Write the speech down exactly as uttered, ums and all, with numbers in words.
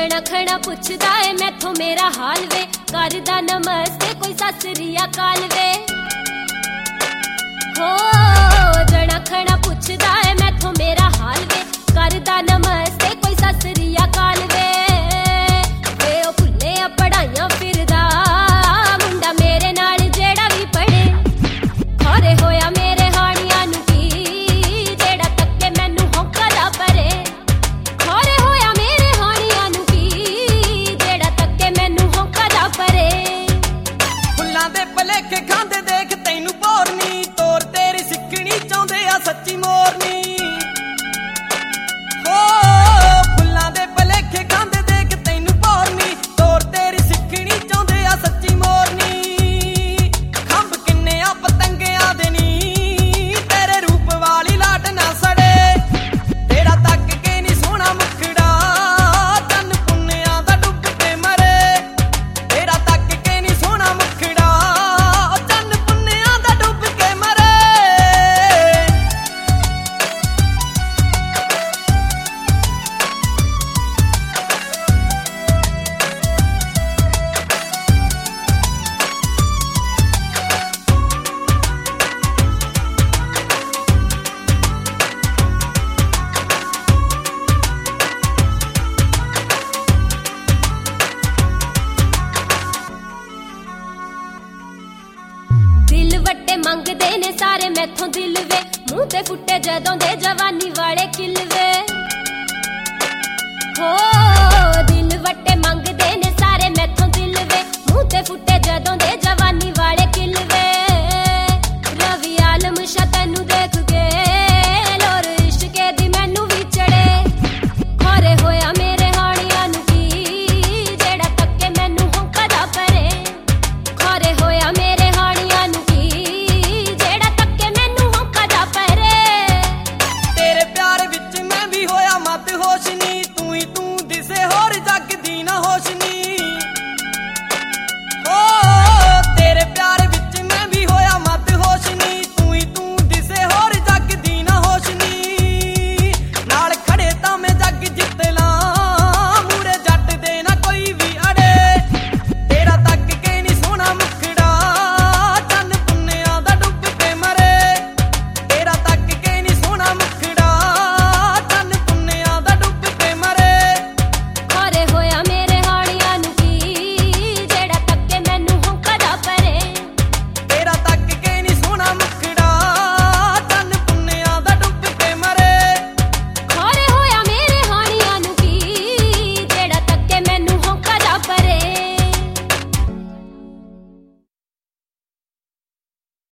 ਜਣਾ ਖਣਾ ਪੁੱਛਦਾ ਏ ਮੈਥੋਂ ਮੇਰਾ ਹਾਲ ਵੇ, ਕਰਦਾ ਨਮਸਤੇ ਕੋਈ ਸਤਿ ਸ੍ਰੀ ਅਕਾਲ ਵੇ। ਹੋ ਜਣਾ ਖਣਾ ਪੁੱਛਦਾ ਏ ਮੈਥੋਂ ਮੇਰਾ ਹਾਲ ਵੇ, ਕਰਦਾ ਨਮਸਤੇ ਕੋਈ ਸਤਿ ਸ੍ਰੀ ਅਕਾਲ ਵੇ। ਵੇ ਉਹ ਭੁੱਲਿਆ ਪੜ੍ਹਾਈਆਂ ਫਿਰਦਾ ਮੁੰਡਾ ਮੇਰੇ ਨਾਲ ਜਿਹੜਾ ਵੀ ਪੜ੍ਹੇ, ਖੋਰੇ ਹੋਇਆ ਮੇਰੇ ਹਾਣੀਆਂ ਨੂੰ ਕੀ ਜਿਹੜਾ ਤੱਕੇ ਮੈਨੂੰ ਹੌਂਕਾ ਲਾ ਪਰੇ। ਖੋਰੇ ਹੋਇਆ ਮੇਰੇ ਹਾਣੀਆਂ ਨੂੰ ਕੀ ਜਿਹੜਾ ਤੱਕੇ ਮੈਨੂੰ ਹੌਂਕਾ ਲਾ ਪਰੇ। ਫੁੱਲਾਂ ਦੇ ਭਲੇਖੇ ਖਾਂਦੇ ਦੇਖ ਤੈਨੂੰ ਭੋਰਨੀ, ਤੋਰ ਤੇਰੀ ਸਿੱਖਣੀ ਚਾਹੁੰਦੇ ਆ ਸੱਚੀ ਮੋਰਨੀ। ਹੋ ਫੁੱਲਾਂ ਦੇ ਭਲੇਖੇ ਖਾਂਦੇ ਦੇਖ ਤੈਨੂੰ ਭੋਰਨੀ, ਤੋਰ ਤੇਰੀ ਸਿੱਖਣੀ ਚਾਹੁੰਦੇ ਆ ਸੱਚੀ ਮੋਰਨੀ। ਖੰਭ ਕਿੰਨੇ ਆ ਪਤੰਗਿਆਂ ਦੇ ਨੀ ਤੇਰੇ ਰੂਪ ਵਾਲੀ ਲਾਟ ਨਾ ਸੜੇ, ਤੇਰਾ ਤੱਕ ਕੇ ਨੀ ਸੋਹਣਾ ਮੁਖੜਾ ਚੰਨ ਪੁੰਨਿਆਂ ਦਾ ਡੁੱਬ ਕੇ ਮਰੇ। ਤੇਰਾ ਤੱਕ ਕੇ ਨੀ ਸੋਹਣਾ ਮੁਖੜਾ ਚੰਨ ਪੁੰਨਿਆਂ ਦਾ ਡੁੱਬ ਕੇ ਮਰੇ। ਦਿਲ ਵੱਟੇ ਮੰਗਦੇ ਨੇ ਸਾਰੇ ਮੈਥੋਂ ਦਿਲ ਵੇ, ਮੂੰਹ ਤੇ ਫੁੱਟੇ ਜਦੋਂ ਦੇ ਜਵਾਨੀ ਵਾਲੇ ਖਿਲਵੇ। ਹੋ ਦਿਲ ਵੱਟੇ ਮੰਗਦੇ ਨੇ ਸਾਰੇ ਮੈਥੋਂ ਦਿਲ ਵੇ, ਮੂੰਹ ਤੇ ਫੁੱਟੇ